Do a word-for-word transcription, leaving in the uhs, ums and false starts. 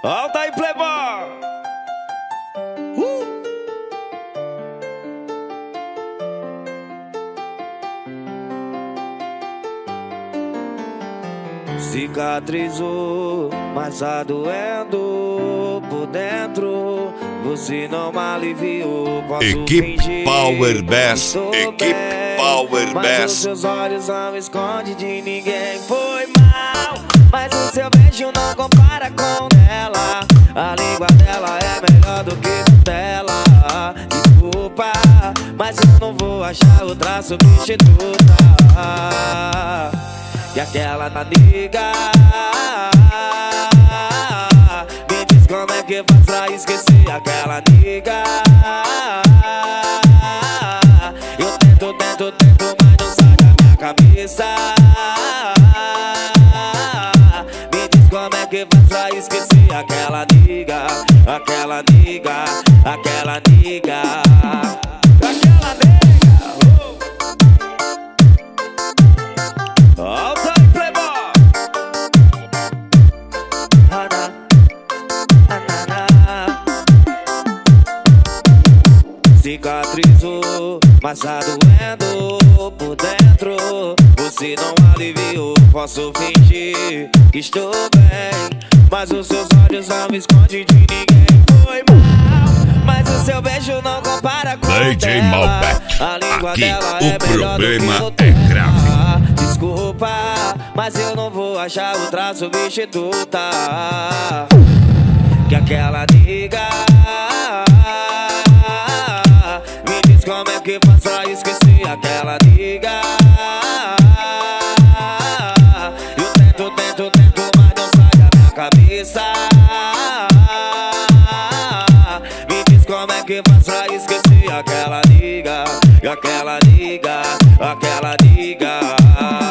Alta aí, Playboy! Uh! Cicatrizou, mas tá doendo por dentro. Você não me aliviou. Posso Equipe fingir Power Bass, que estou Equipe bem, Power mas Bass. os seus olhos não escondem de ninguém. Foi mal, mas o seu beijo não compara com dela. A língua dela é melhor do que dela. Desculpa, mas eu não vou achar outra substituta que aquela naniga. Me diz como é que faz pra esquecer aquela nega. Eu tento, tento, tento, mas não sai da minha cabeça. Me diz como é que faz pra esquecer aquela nega. Aquela nega, aquela nega. Aquela nega, oh. Alta aí, Playboy! Ana, anana. Cicatrizou, mas tá doendo por dentro. Você não aliviou. Posso fingir que estou bem, mas os seus olhos não me escondem de ninguém. Foi mal, mas o seu beijo não compara com D J dela. Malbec. A língua Aqui dela o é problema melhor do que é grave. Desculpa, mas eu não vou achar outra substituta que aquela nega. Me diz como é que faz pra esquecer aquela nega. Eu tento, tento, tento, mas não sai da minha cabeça. Me diz como é que faz pra esquecer aquela nega. Aquela nega, aquela nega.